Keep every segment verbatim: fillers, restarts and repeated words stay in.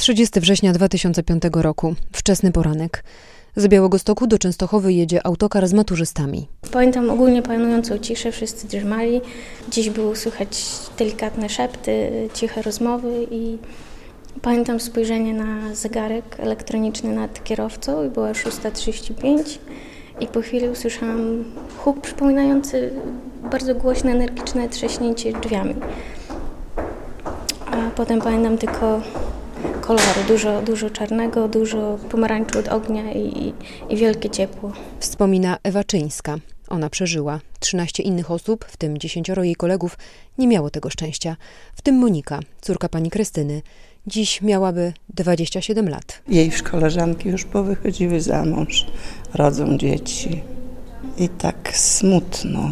trzydziestego września dwa tysiące piątego roku. Wczesny poranek. Z Białegostoku do Częstochowy jedzie autokar z maturzystami. Pamiętam ogólnie panującą ciszę, wszyscy drzemali. Gdzieś było słychać delikatne szepty, ciche rozmowy i pamiętam spojrzenie na zegarek elektroniczny nad kierowcą i była szósta trzydzieści pięć i po chwili usłyszałam huk przypominający bardzo głośne, energiczne trzaśnięcie drzwiami. A potem pamiętam tylko kolory, dużo, dużo czarnego, dużo pomarańczu od ognia i, i wielkie ciepło. Wspomina Ewa Czyńska. Ona przeżyła. Trzynaście innych osób, w tym dziesięcioro jej kolegów, nie miało tego szczęścia. W tym Monika, córka pani Krystyny. Dziś miałaby dwadzieścia siedem lat. Jej koleżanki już powychodziły za mąż, rodzą dzieci. I tak smutno.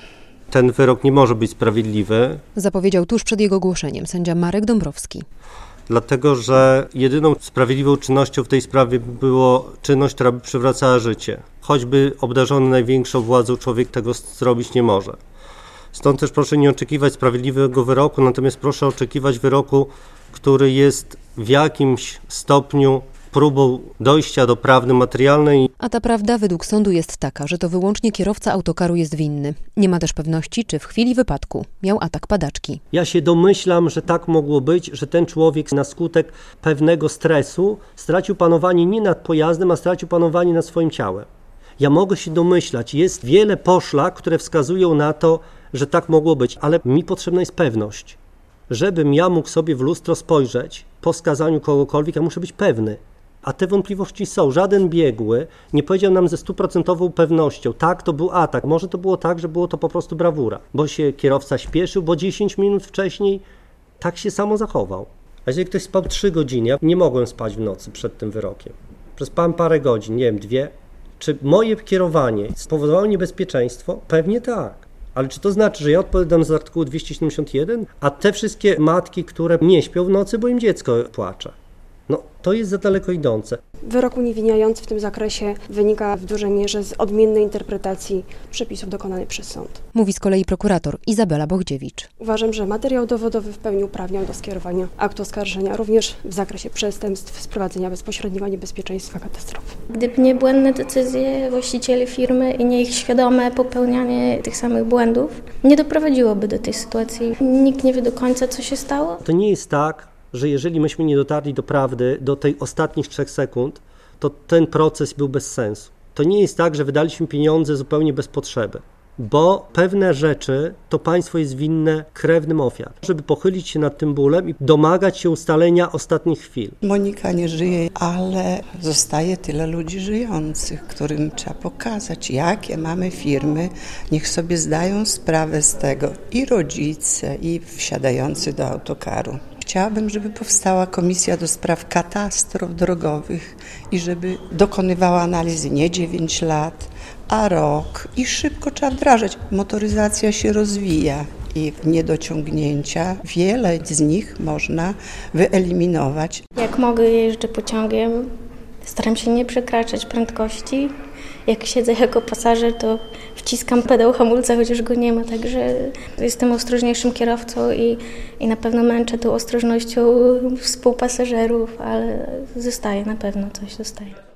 Ten wyrok nie może być sprawiedliwy. Zapowiedział tuż przed jego ogłoszeniem sędzia Marek Dąbrowski. Dlatego, że jedyną sprawiedliwą czynnością w tej sprawie było czynność, która by przywracała życie. Choćby obdarzony największą władzą człowiek tego zrobić nie może. Stąd też proszę nie oczekiwać sprawiedliwego wyroku, natomiast proszę oczekiwać wyroku, który jest w jakimś stopniu próbą dojścia do prawdy materialnej. A ta prawda według sądu jest taka, że to wyłącznie kierowca autokaru jest winny. Nie ma też pewności, czy w chwili wypadku miał atak padaczki. Ja się domyślam, że tak mogło być, że ten człowiek na skutek pewnego stresu stracił panowanie nie nad pojazdem, a stracił panowanie nad swoim ciałem. Ja mogę się domyślać, jest wiele poszlak, które wskazują na to, że tak mogło być, ale mi potrzebna jest pewność. Żebym ja mógł sobie w lustro spojrzeć po skazaniu kogokolwiek, ja muszę być pewny. A te wątpliwości są. Żaden biegły nie powiedział nam ze stuprocentową pewnością, tak, to był atak. Może to było tak, że było to po prostu brawura, bo się kierowca śpieszył, bo dziesięć minut wcześniej tak się samo zachował. A jeżeli ktoś spał trzy godziny, ja nie mogłem spać w nocy przed tym wyrokiem. Przespałem parę godzin, nie wiem, dwie. Czy moje kierowanie spowodowało niebezpieczeństwo? Pewnie tak. Ale czy to znaczy, że ja odpowiadam za artykuł dwieście siedemdziesiąt jeden, a te wszystkie matki, które nie śpią w nocy, bo im dziecko płacze? No, to jest za daleko idące. Wyrok uniewinniający w tym zakresie wynika w dużej mierze z odmiennej interpretacji przepisów dokonanej przez sąd. Mówi z kolei prokurator Izabela Bochdziewicz. Uważam, że materiał dowodowy w pełni uprawniał do skierowania aktu oskarżenia, również w zakresie przestępstw sprowadzenia bezpośredniego niebezpieczeństwa katastrofy. Gdyby nie błędne decyzje właścicieli firmy i nie ich świadome popełnianie tych samych błędów, nie doprowadziłoby do tej sytuacji. Nikt nie wie do końca, co się stało. To nie jest tak, że jeżeli myśmy nie dotarli do prawdy, do tej ostatnich trzech sekund, to ten proces był bez sensu. To nie jest tak, że wydaliśmy pieniądze zupełnie bez potrzeby, bo pewne rzeczy to państwo jest winne krewnym ofiar, żeby pochylić się nad tym bólem i domagać się ustalenia ostatnich chwil. Monika nie żyje, ale zostaje tyle ludzi żyjących, którym trzeba pokazać, jakie mamy firmy. Niech sobie zdają sprawę z tego i rodzice, i wsiadający do autokaru. Chciałabym, żeby powstała komisja do spraw katastrof drogowych i żeby dokonywała analizy nie dziewięć lat, a rok i szybko trzeba wdrażać. Motoryzacja się rozwija i niedociągnięcia, wiele z nich można wyeliminować. Jak mogę, jeżdżę pociągiem, staram się nie przekraczać prędkości. Jak siedzę jako pasażer, to wciskam pedał hamulca, chociaż go nie ma, także jestem ostrożniejszym kierowcą i, i na pewno męczę tą ostrożnością współpasażerów, ale zostaje, na pewno coś zostaje.